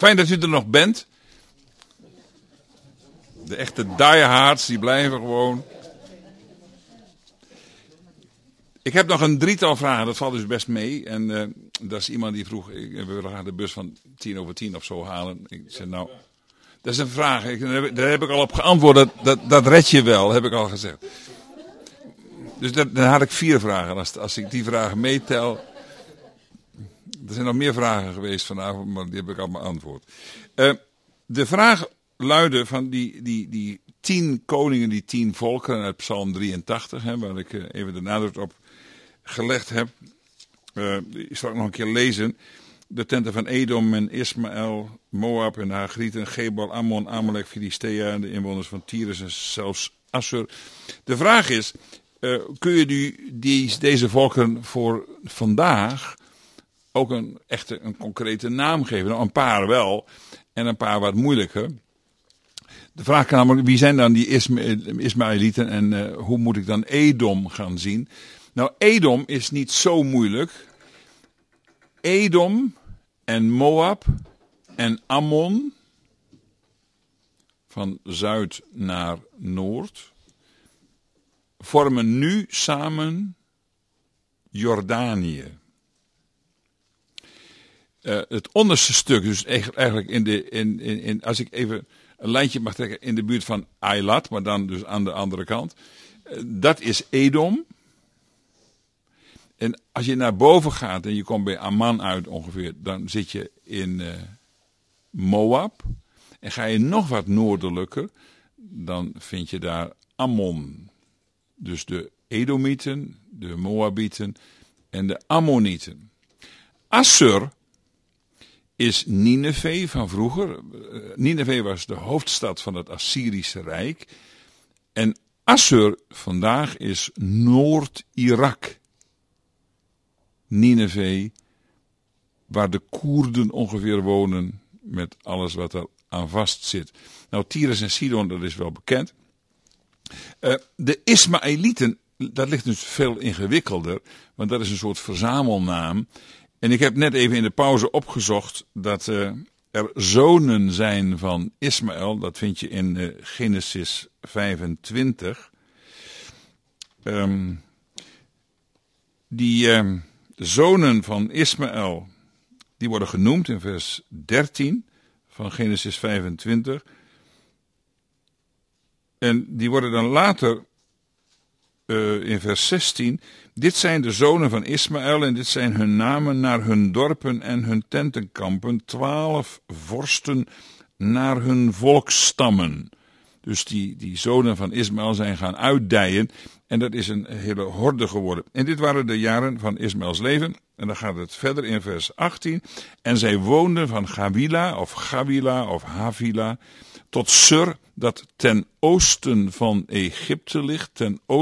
Fijn dat u er nog bent. De echte diehards, die blijven gewoon. Ik heb nog een drietal vragen, dat valt dus best mee. En dat is iemand die vroeg, we willen graag de bus van 10:10 of zo halen. Ik zei nou, dat is een vraag. Daar heb ik al op geantwoord, dat red je wel, heb ik al gezegd. Dus dan had ik 4 vragen. Als ik die vragen meetel. Er zijn nog meer vragen geweest vanavond, maar die heb ik al beantwoord. De vraag luidde van die 10 koningen, die 10 volkeren uit Psalm 83, waar ik even de nadruk op gelegd heb. Ik zal het nog een keer lezen. De tenten van Edom en Ismaël, Moab en Hagrieten, Gebal, Ammon, Amalek, Filistea en de inwoners van Tyrus en zelfs Assur. De vraag is, kun je deze volkeren voor vandaag ook een concrete naam geven? Nou, een paar wel en een paar wat moeilijker. De vraag kan namelijk, wie zijn dan die Ismaëlieten en hoe moet ik dan Edom gaan zien? Nou, Edom is niet zo moeilijk. Edom en Moab en Ammon, van zuid naar noord, vormen nu samen Jordanië. Het onderste stuk, dus eigenlijk als ik even een lijntje mag trekken, in de buurt van Eilat, maar dan dus aan de andere kant, dat is Edom. En als je naar boven gaat en je komt bij Amman uit ongeveer, dan zit je in Moab. En ga je nog wat noordelijker, dan vind je daar Ammon. Dus de Edomieten, de Moabieten en de Ammonieten. Assur is Nineve van vroeger. Nineve was de hoofdstad van het Assyrische Rijk. En Assur vandaag is Noord-Irak. Nineve, waar de Koerden ongeveer wonen met alles wat er aan vast zit. Nou, Tyrus en Sidon, dat is wel bekend. De Ismaëlieten, dat ligt dus veel ingewikkelder, want dat is een soort verzamelnaam. En ik heb net even in de pauze opgezocht dat er zonen zijn van Ismaël, dat vind je in Genesis 25. De zonen van Ismaël, die worden genoemd in vers 13 van Genesis 25. En die worden dan later in vers 16. Dit zijn de zonen van Ismaël en dit zijn hun namen naar hun dorpen en hun tentenkampen. 12 vorsten naar hun volksstammen. Dus die zonen van Ismaël zijn gaan uitdijen. En dat is een hele horde geworden. En dit waren de jaren van Ismaëls leven. En dan gaat het verder in vers 18. En zij woonden van Gawila of Havila tot Sur, dat ten oosten van Egypte ligt.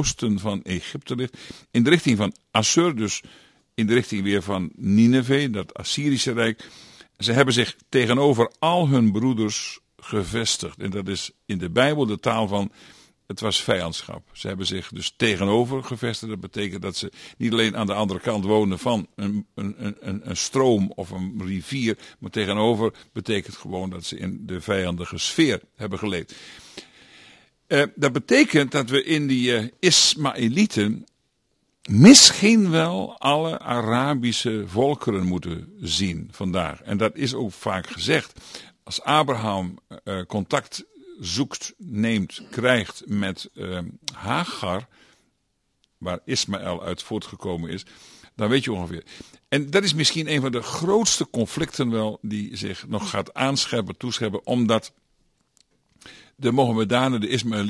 In de richting van Assur, dus in de richting weer van Nineve, dat Assyrische Rijk. Ze hebben zich tegenover al hun broeders gevestigd. En dat is in de Bijbel de taal van, het was vijandschap. Ze hebben zich dus tegenover gevestigd. Dat betekent dat ze niet alleen aan de andere kant wonen van een stroom of een rivier, maar tegenover betekent gewoon dat ze in de vijandige sfeer hebben geleefd. Dat betekent dat we in die Ismaëlieten misschien wel alle Arabische volkeren moeten zien vandaag. En dat is ook vaak gezegd. Als Abraham contact zoekt, neemt, krijgt met Hagar, waar Ismaël uit voortgekomen is, dan weet je ongeveer. En dat is misschien een van de grootste conflicten wel die zich nog gaat toescheppen, omdat de Mohammedanen,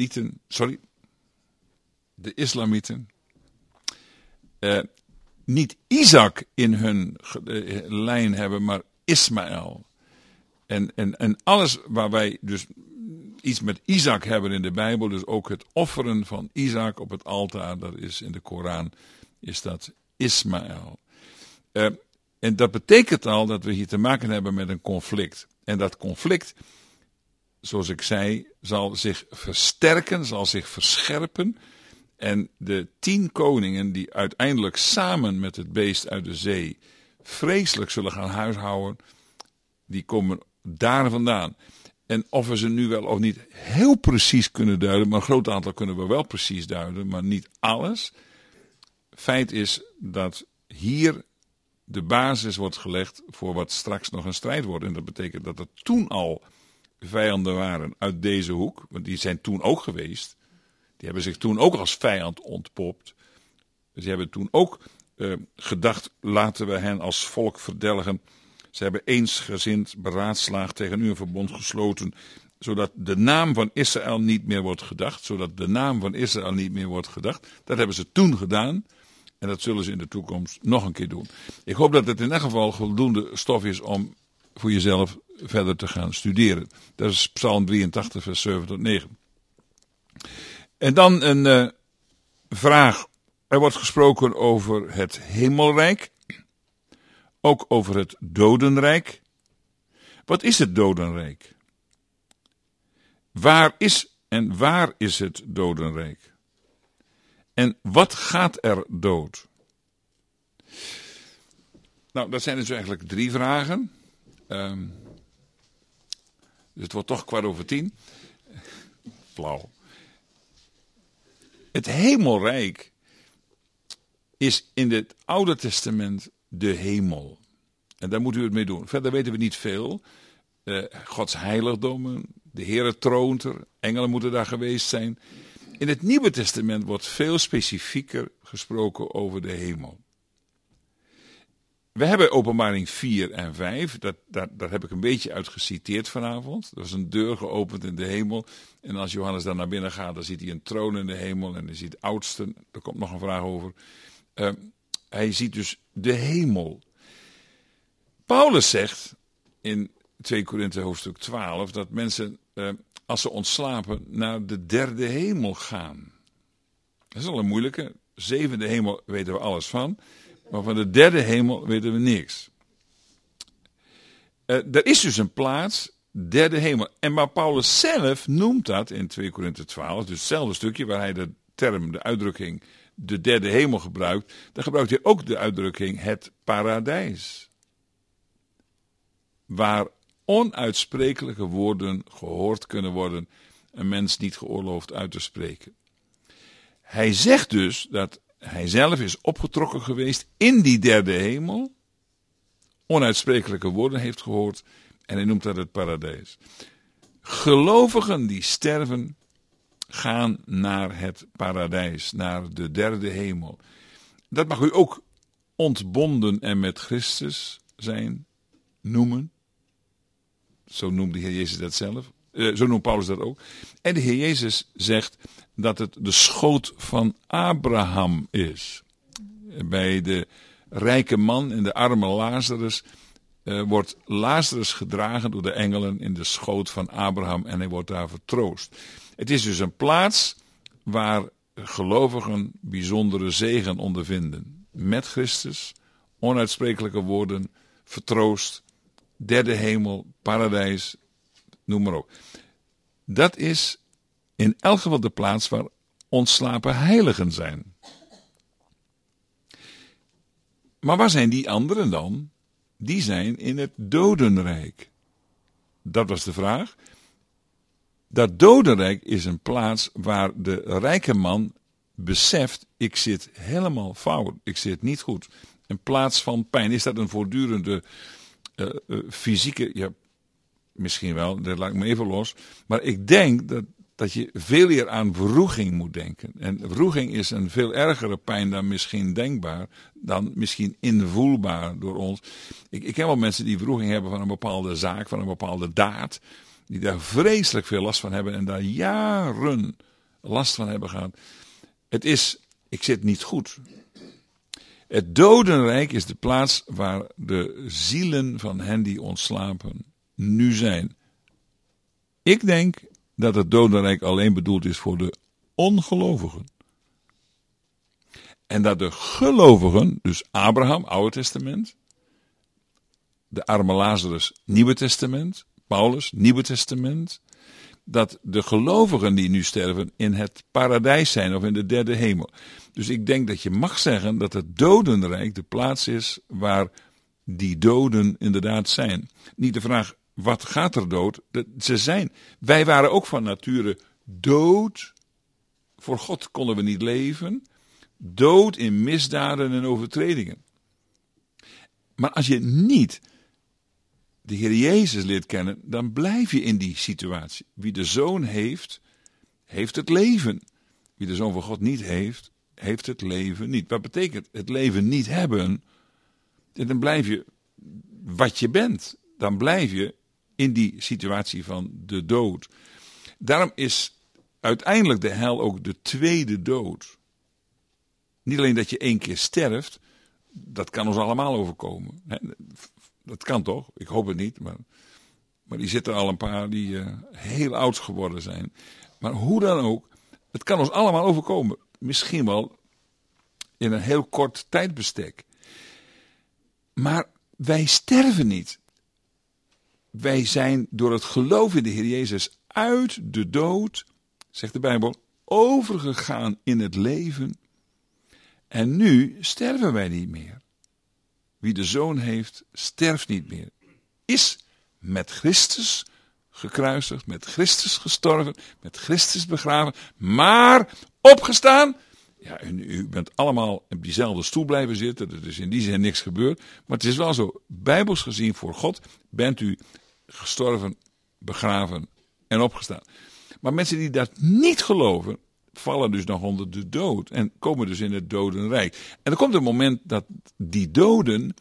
de Islamieten, niet Isaac in hun lijn hebben, maar Ismaël. En alles waar wij dus iets met Isaac hebben in de Bijbel, dus ook het offeren van Isaac op het altaar, dat is in de Koran, is dat Ismaël. En dat betekent al dat we hier te maken hebben met een conflict. En dat conflict, zoals ik zei, zal zich versterken, zal zich verscherpen. En de 10 koningen die uiteindelijk samen met het beest uit de zee vreselijk zullen gaan huishouden, die komen daar vandaan. En of we ze nu wel of niet heel precies kunnen duiden, maar een groot aantal kunnen we wel precies duiden, maar niet alles. Feit is dat hier de basis wordt gelegd voor wat straks nog een strijd wordt. En dat betekent dat er toen al vijanden waren uit deze hoek, want die zijn toen ook geweest. Die hebben zich toen ook als vijand ontpopt. Ze hebben toen ook gedacht, laten we hen als volk verdelgen. Ze hebben eensgezind beraadslaagd, tegen u een verbond gesloten, zodat de naam van Israël niet meer wordt gedacht. Zodat de naam van Israël niet meer wordt gedacht. Dat hebben ze toen gedaan. En dat zullen ze in de toekomst nog een keer doen. Ik hoop dat het in elk geval voldoende stof is om voor jezelf verder te gaan studeren. Dat is Psalm 83, vers 7 tot 9. En dan een vraag. Er wordt gesproken over het hemelrijk. Ook over het dodenrijk. Wat is het dodenrijk? Waar is het dodenrijk? En wat gaat er dood? Nou, dat zijn dus eigenlijk 3 vragen. Dus het wordt toch 9:15. Flauw. Het hemelrijk is in het Oude Testament de hemel. En daar moet u het mee doen. Verder weten we niet veel. Gods heiligdommen, de Heere troont er, engelen moeten daar geweest zijn. In het Nieuwe Testament wordt veel specifieker gesproken over de hemel. We hebben Openbaring 4 en 5, daar heb ik een beetje uit geciteerd vanavond. Er is een deur geopend in de hemel. En als Johannes daar naar binnen gaat, dan ziet hij een troon in de hemel. En hij ziet oudsten, er komt nog een vraag over. Hij ziet dus de hemel. Paulus zegt in 2 Korinthe hoofdstuk 12 dat mensen, als ze ontslapen, naar de 3e hemel gaan. Dat is al een moeilijke. 7e hemel weten we alles van. Maar van de 3e hemel weten we niks. Er is dus een plaats, 3e hemel. En maar Paulus zelf noemt dat in 2 Korinthe 12, dus hetzelfde stukje waar hij de term, de uitdrukking, de 3e hemel gebruikt. Dan gebruikt hij ook de uitdrukking het paradijs. Waar onuitsprekelijke woorden gehoord kunnen worden, een mens niet geoorloofd uit te spreken. Hij zegt dus dat hij zelf is opgetrokken geweest in die 3e hemel, onuitsprekelijke woorden heeft gehoord en hij noemt dat het paradijs. Gelovigen die sterven gaan naar het paradijs, naar de 3e hemel. Dat mag u ook ontbonden en met Christus zijn, noemen. Zo noemt de Heer Jezus dat zelf. Zo noemt Paulus dat ook. En de Heer Jezus zegt dat het de schoot van Abraham is. Bij de rijke man en de arme Lazarus wordt Lazarus gedragen door de engelen in de schoot van Abraham en hij wordt daar vertroost. Het is dus een plaats waar gelovigen bijzondere zegen ondervinden. Met Christus, onuitsprekelijke woorden, vertroost, 3e hemel, paradijs, noem maar op. Dat is in elk geval de plaats waar ontslapen heiligen zijn. Maar waar zijn die anderen dan? Die zijn in het dodenrijk. Dat was de vraag. Dat dodenrijk is een plaats waar de rijke man beseft, ik zit helemaal fout, ik zit niet goed. Een plaats van pijn. Is dat een voortdurende fysieke, ja, misschien wel, dat laat ik me even los. Maar ik denk dat je veel meer aan wroeging moet denken. En wroeging is een veel ergere pijn dan misschien denkbaar, dan misschien invoelbaar door ons. Ik ken wel mensen die wroeging hebben van een bepaalde zaak, van een bepaalde daad, die daar vreselijk veel last van hebben en daar jaren last van hebben gehad. Het is, ik zit niet goed. Het dodenrijk is de plaats waar de zielen van hen die ontslapen nu zijn. Ik denk dat het dodenrijk alleen bedoeld is voor de ongelovigen. En dat de gelovigen, dus Abraham, Oude Testament, de arme Lazarus, Nieuwe Testament, Paulus, Nieuwe Testament, dat de gelovigen die nu sterven in het paradijs zijn of in de 3e hemel. Dus ik denk dat je mag zeggen dat het dodenrijk de plaats is waar die doden inderdaad zijn. Niet de vraag wat gaat er dood? Wij waren ook van nature dood. Voor God konden we niet leven. Dood in misdaden en overtredingen. Maar als je niet de Heer Jezus leert kennen, dan blijf je in die situatie. Wie de Zoon heeft, heeft het leven. Wie de Zoon van God niet heeft, heeft het leven niet. Wat betekent het leven niet hebben? Dan blijf je wat je bent. Dan blijf je in die situatie van de dood. Daarom is uiteindelijk de hel ook de tweede dood. Niet alleen dat je 1 keer sterft, dat kan ons allemaal overkomen. Dat kan toch? Ik hoop het niet. Maar die zitten al een paar die heel oud geworden zijn. Maar hoe dan ook, het kan ons allemaal overkomen. Misschien wel in een heel kort tijdbestek. Maar wij sterven niet. Wij zijn door het geloof in de Heer Jezus uit de dood, zegt de Bijbel, overgegaan in het leven. En nu sterven wij niet meer. Wie de Zoon heeft, sterft niet meer. Is met Christus gekruisigd, met Christus gestorven, met Christus begraven, maar opgestaan. Ja, u bent allemaal op diezelfde stoel blijven zitten, er is in die zin niks gebeurd. Maar het is wel zo, bijbels gezien voor God, bent u gestorven, begraven en opgestaan. Maar mensen die dat niet geloven, vallen dus nog onder de dood en komen dus in het dodenrijk. En er komt een moment dat die doden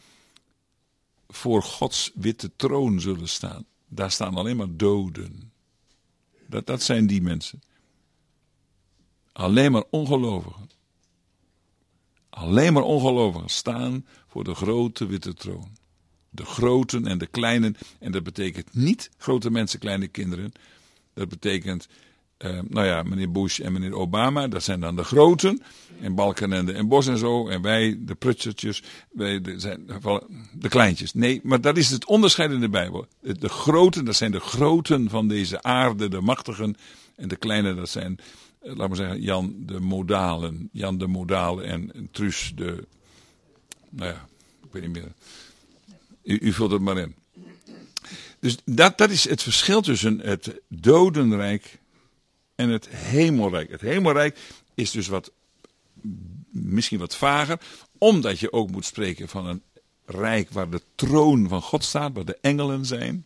voor Gods witte troon zullen staan. Daar staan alleen maar doden. Dat zijn die mensen. Alleen maar ongelovigen. Alleen maar ongelovigen staan voor de grote witte troon. De groten en de kleinen. En dat betekent niet grote mensen, kleine kinderen. Dat betekent, meneer Bush en meneer Obama, dat zijn dan de groten. En Balkenende en Bos en zo. En wij, de prutsertjes, zijn de kleintjes. Nee, maar dat is het onderscheid in de Bijbel. De groten, dat zijn de groten van deze aarde, de machtigen. En de kleine, dat zijn, laten we zeggen, Jan de Modalen en Truus de, ik weet niet meer. U vult het maar in. Dus dat is het verschil tussen het dodenrijk en het hemelrijk. Het hemelrijk is dus misschien wat vager, omdat je ook moet spreken van een rijk waar de troon van God staat, waar de engelen zijn.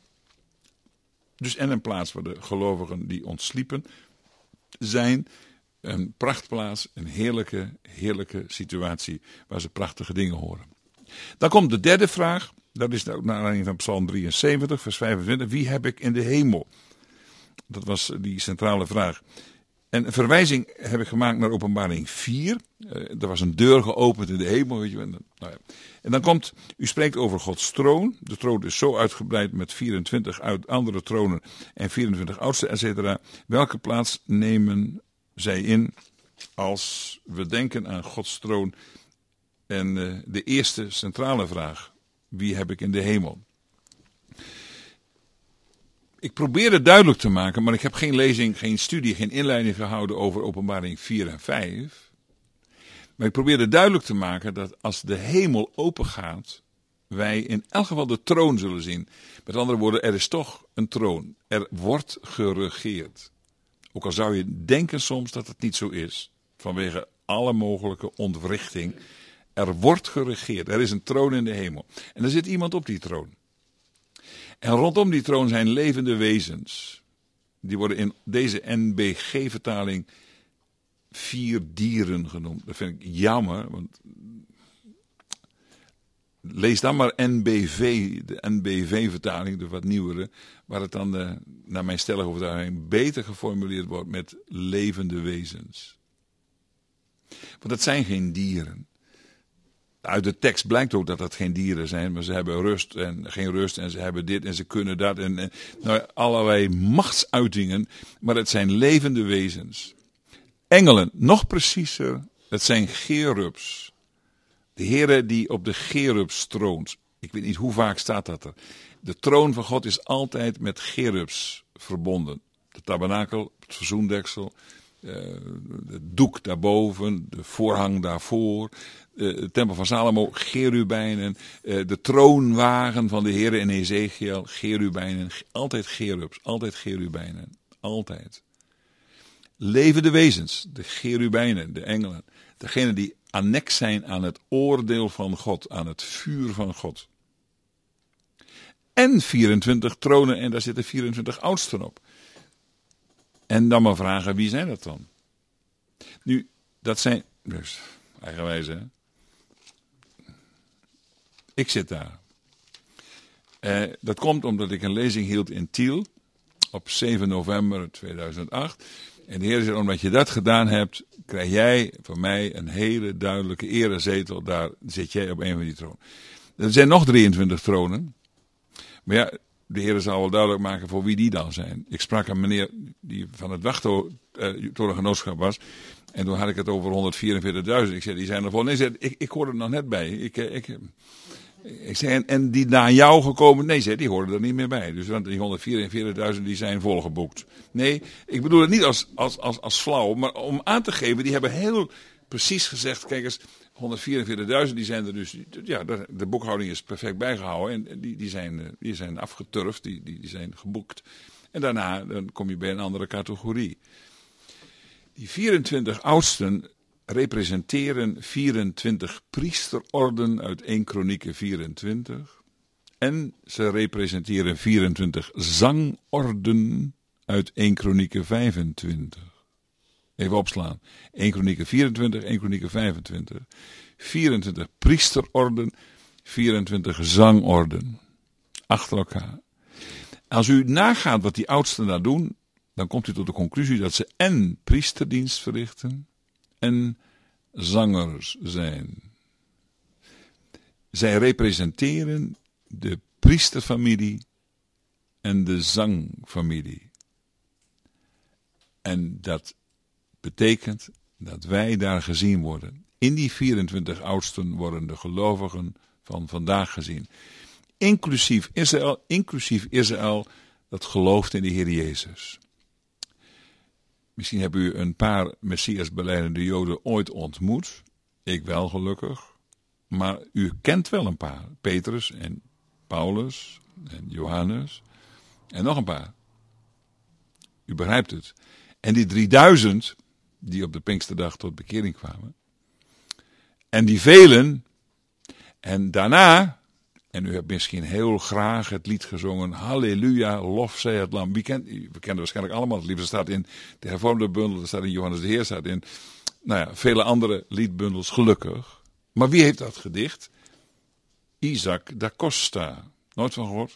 Dus en een plaats waar de gelovigen die ontsliepen zijn. Een prachtplaats, een heerlijke situatie waar ze prachtige dingen horen. Dan komt de derde vraag. Dat is ook naar aanleiding van Psalm 73, vers 25. Wie heb ik in de hemel? Dat was die centrale vraag. En een verwijzing heb ik gemaakt naar Openbaring 4. Er was een deur geopend in de hemel. Weet je. En dan komt, u spreekt over Gods troon. De troon is zo uitgebreid met 24 andere tronen en 24 oudsten, etc. Welke plaats nemen zij in als we denken aan Gods troon? En de eerste centrale vraag. Wie heb ik in de hemel? Ik probeer het duidelijk te maken, maar ik heb geen lezing, geen studie, geen inleiding gehouden over Openbaring 4 en 5. Maar ik probeer het duidelijk te maken dat als de hemel open gaat, wij in elk geval de troon zullen zien. Met andere woorden, er is toch een troon. Er wordt geregeerd. Ook al zou je denken soms dat het niet zo is, vanwege alle mogelijke ontwrichting. Er wordt geregeerd. Er is een troon in de hemel. En er zit iemand op die troon. En rondom die troon zijn levende wezens. Die worden in deze NBG-vertaling 4 dieren genoemd. Dat vind ik jammer. Want lees dan maar NBV, de NBV-vertaling, de wat nieuwere. Waar het dan, naar mijn stellige overtuiging, beter geformuleerd wordt met levende wezens. Want dat zijn geen dieren. Uit de tekst blijkt ook dat dat geen dieren zijn, maar ze hebben rust en geen rust en ze hebben dit en ze kunnen dat en allerlei machtsuitingen, maar het zijn levende wezens. Engelen, nog preciezer, het zijn cherubs. De Heere die op de cherubs troont. Ik weet niet hoe vaak staat dat er. De troon van God is altijd met cherubs verbonden. De tabernakel, het verzoendeksel, het doek daarboven, de voorhang daarvoor, de tempel van Salomo, cherubijnen, de troonwagen van de Heer in Ezekiel, cherubijnen, altijd cherubs, altijd cherubijnen, altijd. Levende wezens, de cherubijnen, de engelen, degenen die annex zijn aan het oordeel van God, aan het vuur van God. En 24 tronen en daar zitten 24 oudsten op. En dan maar vragen, wie zijn dat dan? Nu, dat zijn, dus, eigenwijs hè. Ik zit daar. Dat komt omdat ik een lezing hield in Tiel op 7 november 2008. En de Heer zei, omdat je dat gedaan hebt, krijg jij van mij een hele duidelijke erezetel. Daar zit jij op een van die tronen. Er zijn nog 23 tronen. Maar ja, de Heer zal wel duidelijk maken voor wie die dan zijn. Ik sprak een meneer die van het Wachttorengenootschap was. En toen had ik het over 144.000. Ik zei, die zijn er vol. Nee, zei, ik hoorde er nog net bij. Ik zei, en die na jou gekomen? Nee, zei, die hoorden er niet meer bij. Dus die 144.000 die zijn volgeboekt. Nee, ik bedoel het niet als flauw. Maar om aan te geven, die hebben heel precies gezegd. Kijk eens, 144.000 die zijn er dus. Ja, de boekhouding is perfect bijgehouden. En die zijn afgeturfd, die zijn geboekt. En daarna dan kom je bij een andere categorie. Die 24 oudsten representeren 24 priesterorden uit 1 Kronieken 24. En ze representeren 24 zangorden uit 1 Kronieken 25. Even opslaan. 1 Kronieken 24, 1 Kronieken 25. 24 priesterorden, 24 zangorden. Achter elkaar. Als u nagaat wat die oudsten daar doen, dan komt u tot de conclusie dat ze en priesterdienst verrichten en zangers zijn. Zij representeren de priesterfamilie en de zangfamilie. En dat betekent dat wij daar gezien worden. In die 24 oudsten worden de gelovigen van vandaag gezien. Inclusief Israël dat gelooft in de Heer Jezus. Misschien hebben u een paar Messias-belijdende Joden ooit ontmoet. Ik wel gelukkig. Maar u kent wel een paar. Petrus en Paulus en Johannes. En nog een paar. U begrijpt het. En die 3000 die op de Pinksterdag tot bekering kwamen. En die velen. En daarna. En u hebt misschien heel graag het lied gezongen. Halleluja, lof zij het lam. We kennen waarschijnlijk allemaal het lied. Er staat in de hervormde bundel. Er staat in Johannes de Heer. Staat in vele andere liedbundels. Gelukkig. Maar wie heeft dat gedicht? Isaac da Costa. Nooit van gehoord?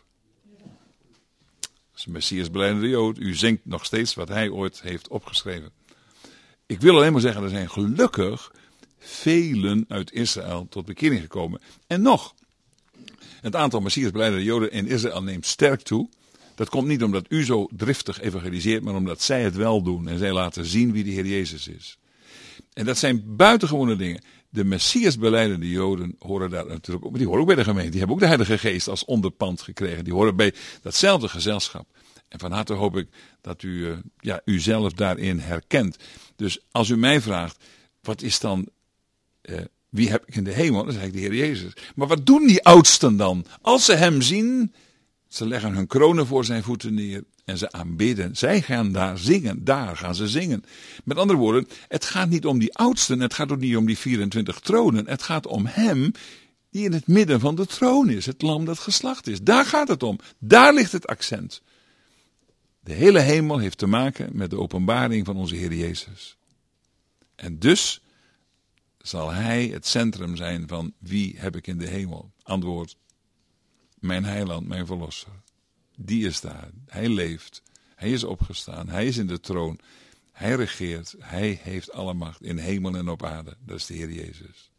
Dat is een Messias belijdende Jood. U zingt nog steeds wat hij ooit heeft opgeschreven. Ik wil alleen maar zeggen. Er zijn gelukkig velen uit Israël tot bekering gekomen. En nog. Het aantal Messias-belijdende Joden in Israël neemt sterk toe. Dat komt niet omdat u zo driftig evangeliseert, maar omdat zij het wel doen. En zij laten zien wie de Heer Jezus is. En dat zijn buitengewone dingen. De Messias-belijdende Joden horen daar natuurlijk ook. Die horen ook bij de gemeente. Die hebben ook de Heilige Geest als onderpand gekregen. Die horen bij datzelfde gezelschap. En van harte hoop ik dat u uzelf daarin herkent. Dus als u mij vraagt, wat is dan... wie heb ik in de hemel? Dat is eigenlijk de Heer Jezus. Maar wat doen die oudsten dan? Als ze hem zien, ze leggen hun kronen voor zijn voeten neer en ze aanbidden. Zij gaan daar zingen. Daar gaan ze zingen. Met andere woorden, het gaat niet om die oudsten. Het gaat ook niet om die 24 tronen. Het gaat om hem die in het midden van de troon is. Het lam dat geslacht is. Daar gaat het om. Daar ligt het accent. De hele hemel heeft te maken met de openbaring van onze Heer Jezus. En dus zal hij het centrum zijn van wie heb ik in de hemel? Antwoord, mijn heiland, mijn verlosser. Die is daar. Hij leeft. Hij is opgestaan. Hij is in de troon. Hij regeert. Hij heeft alle macht in hemel en op aarde. Dat is de Heer Jezus.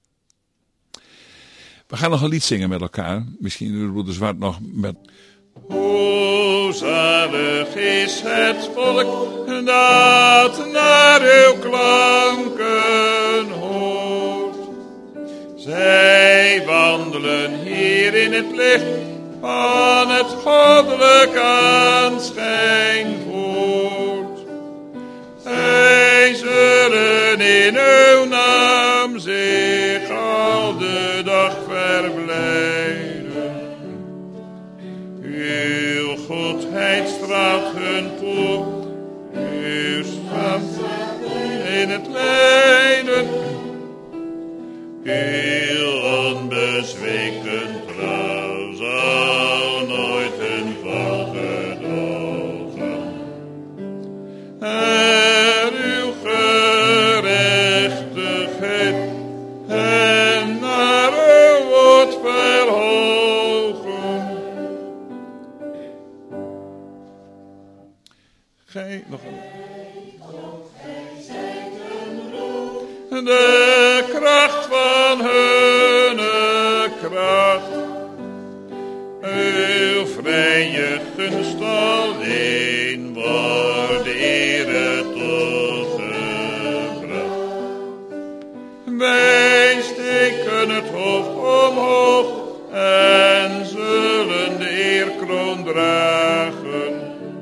We gaan nog een lied zingen met elkaar. Misschien de broeder Zwart nog met... Hoe zalig is het volk dat naar uw klanken hoort. Zij wandelen hier in het licht van het goddelijk aanschijn voort. Hij Uw goedheid straalt hun toe. Uw straf in het lijden. Uw onbezweken trouw zal nooit hun val gedogen. En uw gerechtigheid en naar uw woord verhogen. Gij nog een. De kracht van hun kracht, uw vrije gunst alleen wordt ere toegebracht. Wij steken het hoofd omhoog en zullen de eerkroon dragen.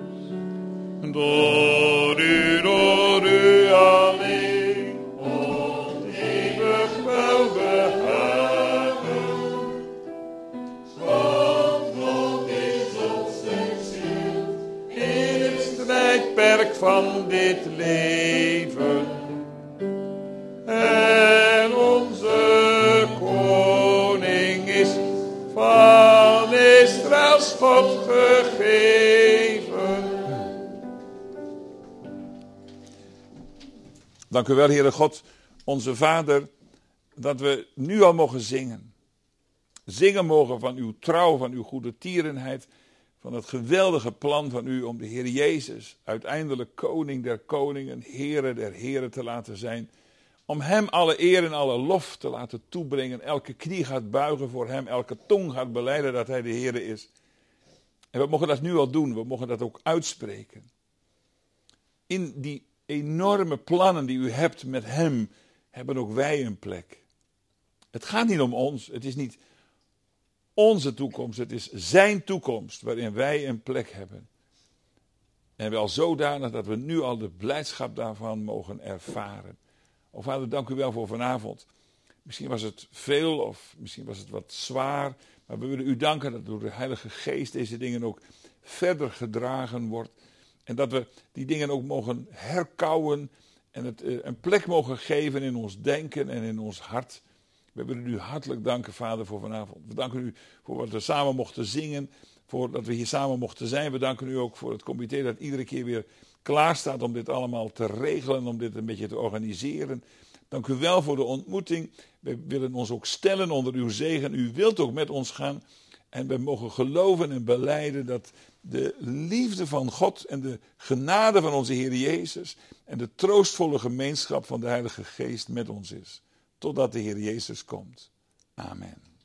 Door u alleen, eeuwig welbehagen. Want God is op zijn ziel in het strijdperk van dit leven. En onze koning is van Israëls God gegeven. Dank u wel, Heere God, onze Vader, dat we nu al mogen zingen. Zingen mogen van uw trouw, van uw goede tierenheid, van het geweldige plan van u om de Heer Jezus, uiteindelijk koning der koningen, Heere der heren te laten zijn. Om hem alle eer en alle lof te laten toebrengen. Elke knie gaat buigen voor hem, elke tong gaat belijden dat hij de Heere is. En we mogen dat nu al doen, we mogen dat ook uitspreken. In die enorme plannen die u hebt met hem, hebben ook wij een plek. Het gaat niet om ons, het is niet onze toekomst, het is zijn toekomst waarin wij een plek hebben. En wel zodanig dat we nu al de blijdschap daarvan mogen ervaren. O Vader, dank u wel voor vanavond. Misschien was het veel of misschien was het wat zwaar, maar we willen u danken dat door de Heilige Geest deze dingen ook verder gedragen wordt. En dat we die dingen ook mogen herkauwen en het een plek mogen geven in ons denken en in ons hart. We willen u hartelijk danken, Vader, voor vanavond. We danken u voor wat we samen mochten zingen, voor dat we hier samen mochten zijn. We danken u ook voor het comité dat iedere keer weer klaar staat om dit allemaal te regelen, om dit een beetje te organiseren. Dank u wel voor de ontmoeting. We willen ons ook stellen onder uw zegen. U wilt ook met ons gaan. En we mogen geloven en belijden dat de liefde van God en de genade van onze Heer Jezus en de troostvolle gemeenschap van de Heilige Geest met ons is. Totdat de Heer Jezus komt. Amen.